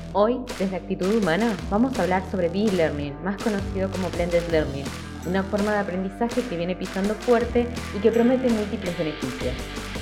Hoy, desde Actitud Humana, vamos a hablar sobre B-Learning, más conocido como Blended Learning, una forma de aprendizaje que viene pisando fuerte y que promete múltiples beneficios.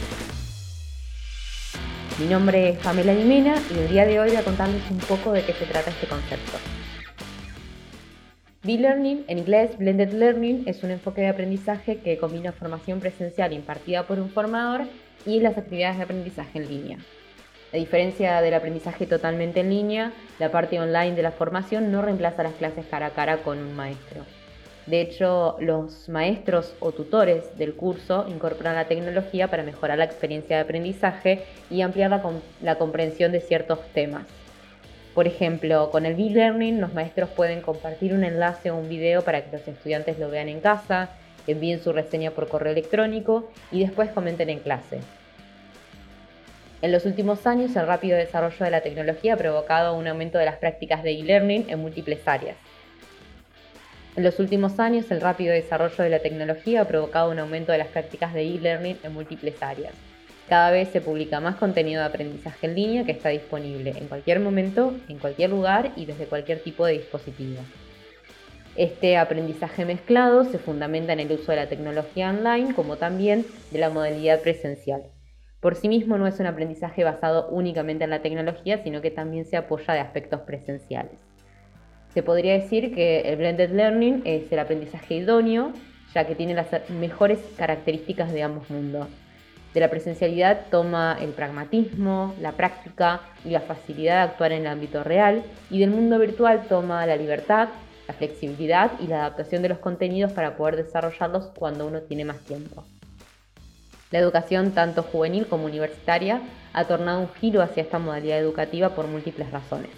Mi nombre es Pamela Dimena y el día de hoy voy a contarles un poco de qué se trata este concepto. B-Learning, en inglés Blended Learning, es un enfoque de aprendizaje que combina formación presencial impartida por un formador y las actividades de aprendizaje en línea. A diferencia del aprendizaje totalmente en línea, la parte online de la formación no reemplaza las clases cara a cara con un maestro. De hecho, los maestros o tutores del curso incorporan la tecnología para mejorar la experiencia de aprendizaje y ampliar la comprensión de ciertos temas. Por ejemplo, con el B-Learning, los maestros pueden compartir un enlace o un video para que los estudiantes lo vean en casa, envíen su reseña por correo electrónico y después comenten en clase. En los últimos años, el rápido desarrollo de la tecnología ha provocado un aumento de las prácticas de e-learning en múltiples áreas. Cada vez se publica más contenido de aprendizaje en línea que está disponible en cualquier momento, en cualquier lugar y desde cualquier tipo de dispositivo. Este aprendizaje mezclado se fundamenta en el uso de la tecnología online como también de la modalidad presencial. Por sí mismo no es un aprendizaje basado únicamente en la tecnología, sino que también se apoya de aspectos presenciales. Se podría decir que el Blended Learning es el aprendizaje idóneo, ya que tiene las mejores características de ambos mundos. De la presencialidad toma el pragmatismo, la práctica y la facilidad de actuar en el ámbito real, y del mundo virtual toma la libertad, la flexibilidad y la adaptación de los contenidos para poder desarrollarlos cuando uno tiene más tiempo. La educación, tanto juvenil como universitaria, ha tornado un giro hacia esta modalidad educativa por múltiples razones.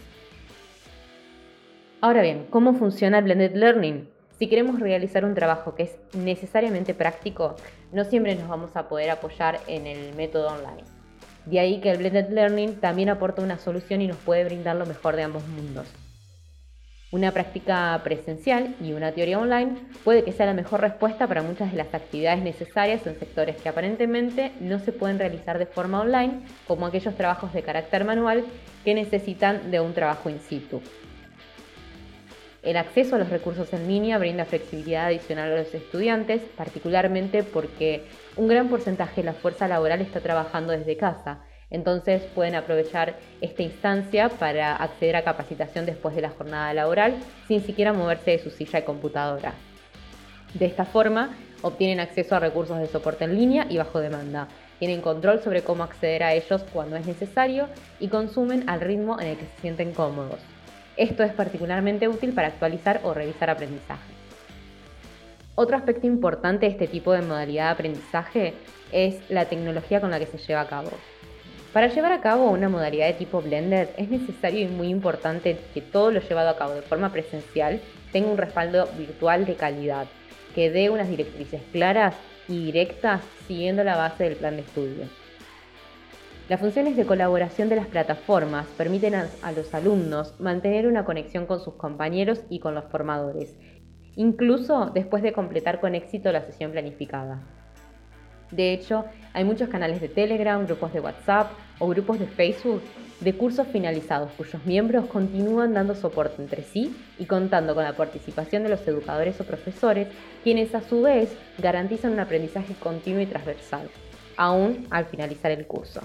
Ahora bien, ¿cómo funciona el Blended Learning? Si queremos realizar un trabajo que es necesariamente práctico, no siempre nos vamos a poder apoyar en el método online. De ahí que el Blended Learning también aporta una solución y nos puede brindar lo mejor de ambos mundos. Una práctica presencial y una teoría online puede que sea la mejor respuesta para muchas de las actividades necesarias en sectores que aparentemente no se pueden realizar de forma online, como aquellos trabajos de carácter manual que necesitan de un trabajo in situ. El acceso a los recursos en línea brinda flexibilidad adicional a los estudiantes, particularmente porque un gran porcentaje de la fuerza laboral está trabajando desde casa. Entonces pueden aprovechar esta instancia para acceder a capacitación después de la jornada laboral sin siquiera moverse de su silla de computadora. De esta forma, obtienen acceso a recursos de soporte en línea y bajo demanda. Tienen control sobre cómo acceder a ellos cuando es necesario y consumen al ritmo en el que se sienten cómodos. Esto es particularmente útil para actualizar o revisar aprendizaje. Otro aspecto importante de este tipo de modalidad de aprendizaje es la tecnología con la que se lleva a cabo. Para llevar a cabo una modalidad de tipo Blended es necesario y muy importante que todo lo llevado a cabo de forma presencial tenga un respaldo virtual de calidad, que dé unas directrices claras y directas siguiendo la base del plan de estudio. Las funciones de colaboración de las plataformas permiten a los alumnos mantener una conexión con sus compañeros y con los formadores, incluso después de completar con éxito la sesión planificada. De hecho, hay muchos canales de Telegram, grupos de WhatsApp o grupos de Facebook de cursos finalizados cuyos miembros continúan dando soporte entre sí y contando con la participación de los educadores o profesores, quienes a su vez garantizan un aprendizaje continuo y transversal, aún al finalizar el curso.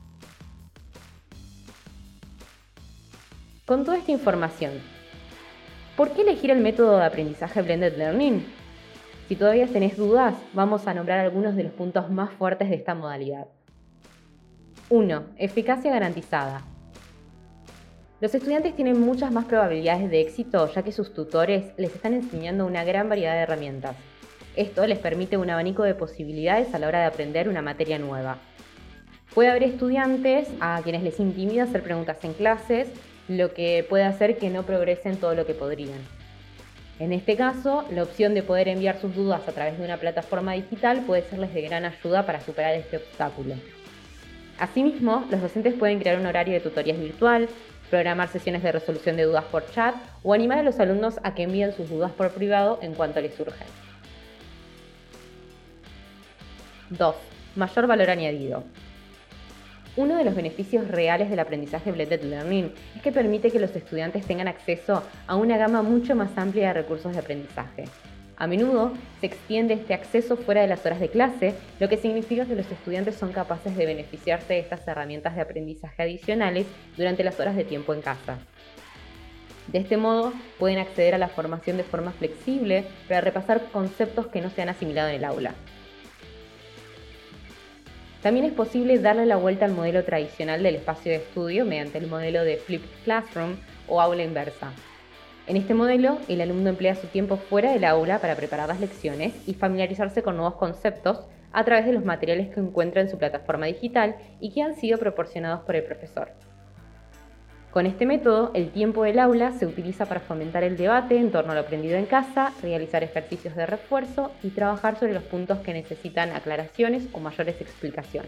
Con toda esta información, ¿por qué elegir el método de aprendizaje Blended Learning? Si todavía tenés dudas, vamos a nombrar algunos de los puntos más fuertes de esta modalidad. 1. Eficacia garantizada. Los estudiantes tienen muchas más probabilidades de éxito ya que sus tutores les están enseñando una gran variedad de herramientas. Esto les permite un abanico de posibilidades a la hora de aprender una materia nueva. Puede haber estudiantes a quienes les intimida hacer preguntas en clases, lo que puede hacer que no progresen todo lo que podrían. En este caso, la opción de poder enviar sus dudas a través de una plataforma digital puede serles de gran ayuda para superar este obstáculo. Asimismo, los docentes pueden crear un horario de tutorías virtual, programar sesiones de resolución de dudas por chat o animar a los alumnos a que envíen sus dudas por privado en cuanto les surgen. 2. Mayor valor añadido. Uno de los beneficios reales del aprendizaje Blended Learning es que permite que los estudiantes tengan acceso a una gama mucho más amplia de recursos de aprendizaje. A menudo se extiende este acceso fuera de las horas de clase, lo que significa que los estudiantes son capaces de beneficiarse de estas herramientas de aprendizaje adicionales durante las horas de tiempo en casa. De este modo, pueden acceder a la formación de forma flexible para repasar conceptos que no se han asimilado en el aula. También es posible darle la vuelta al modelo tradicional del espacio de estudio mediante el modelo de Flipped Classroom o aula inversa. En este modelo, el alumno emplea su tiempo fuera del aula para preparar las lecciones y familiarizarse con nuevos conceptos a través de los materiales que encuentra en su plataforma digital y que han sido proporcionados por el profesor. Con este método, el tiempo del aula se utiliza para fomentar el debate en torno a lo aprendido en casa, realizar ejercicios de refuerzo y trabajar sobre los puntos que necesitan aclaraciones o mayores explicaciones.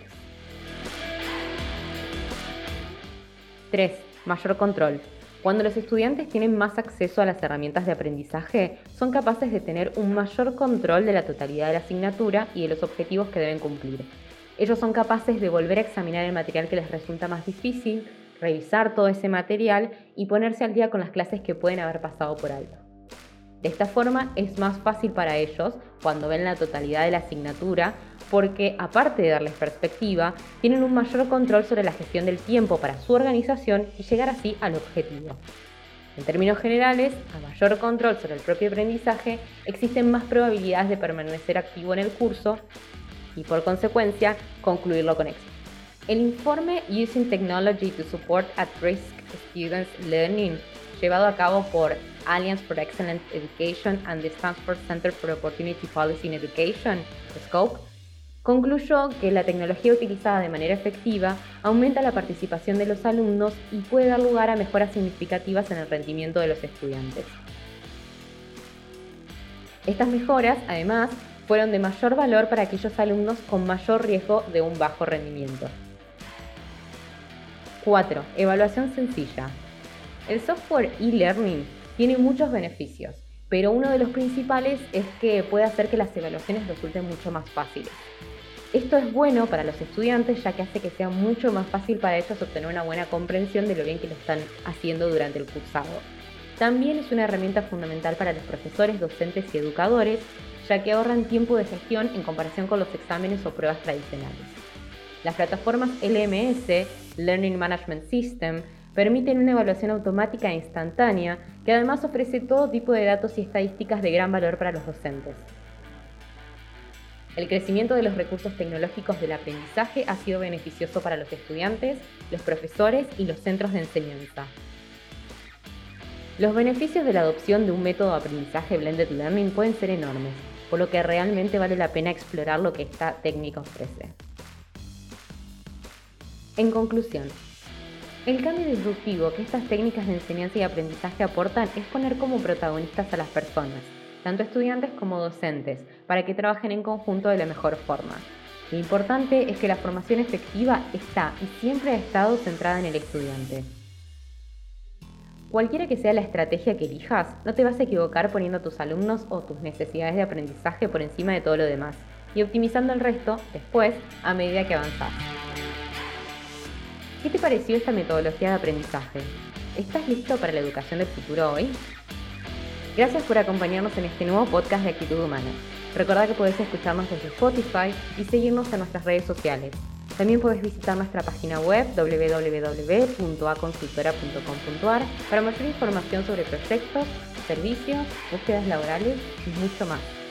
3. Mayor control. Cuando los estudiantes tienen más acceso a las herramientas de aprendizaje, son capaces de tener un mayor control de la totalidad de la asignatura y de los objetivos que deben cumplir. Ellos son capaces de volver a examinar el material que les resulta más difícil, revisar todo ese material y ponerse al día con las clases que pueden haber pasado por alto. De esta forma es más fácil para ellos cuando ven la totalidad de la asignatura porque, aparte de darles perspectiva, tienen un mayor control sobre la gestión del tiempo para su organización y llegar así al objetivo. En términos generales, a mayor control sobre el propio aprendizaje, existen más probabilidades de permanecer activo en el curso y, por consecuencia, concluirlo con éxito. El informe Using Technology to Support at-Risk Students Learning, llevado a cabo por Alliance for Excellent Education and the Stanford Center for Opportunity Policy in Education, SCOPE, concluyó que la tecnología utilizada de manera efectiva aumenta la participación de los alumnos y puede dar lugar a mejoras significativas en el rendimiento de los estudiantes. Estas mejoras, además, fueron de mayor valor para aquellos alumnos con mayor riesgo de un bajo rendimiento. 4. Evaluación sencilla. El software e-learning tiene muchos beneficios, pero uno de los principales es que puede hacer que las evaluaciones resulten mucho más fáciles. Esto es bueno para los estudiantes ya que hace que sea mucho más fácil para ellos obtener una buena comprensión de lo bien que lo están haciendo durante el cursado. También es una herramienta fundamental para los profesores, docentes y educadores, ya que ahorran tiempo de gestión en comparación con los exámenes o pruebas tradicionales. Las plataformas LMS, Learning Management System, permiten una evaluación automática e instantánea que además ofrece todo tipo de datos y estadísticas de gran valor para los docentes. El crecimiento de los recursos tecnológicos del aprendizaje ha sido beneficioso para los estudiantes, los profesores y los centros de enseñanza. Los beneficios de la adopción de un método de aprendizaje Blended Learning pueden ser enormes, por lo que realmente vale la pena explorar lo que esta técnica ofrece. En conclusión, el cambio disruptivo que estas técnicas de enseñanza y aprendizaje aportan es poner como protagonistas a las personas, tanto estudiantes como docentes, para que trabajen en conjunto de la mejor forma. Lo importante es que la formación efectiva está y siempre ha estado centrada en el estudiante. Cualquiera que sea la estrategia que elijas, no te vas a equivocar poniendo a tus alumnos o tus necesidades de aprendizaje por encima de todo lo demás y optimizando el resto después a medida que avanzas. ¿Qué te pareció esta metodología de aprendizaje? ¿Estás listo para la educación del futuro hoy? Gracias por acompañarnos en este nuevo podcast de Actitud Humana. Recordá que podés escucharnos desde Spotify y seguirnos en nuestras redes sociales. También podés visitar nuestra página web www.aconsultora.com.ar para mayor información sobre proyectos, servicios, búsquedas laborales y mucho más.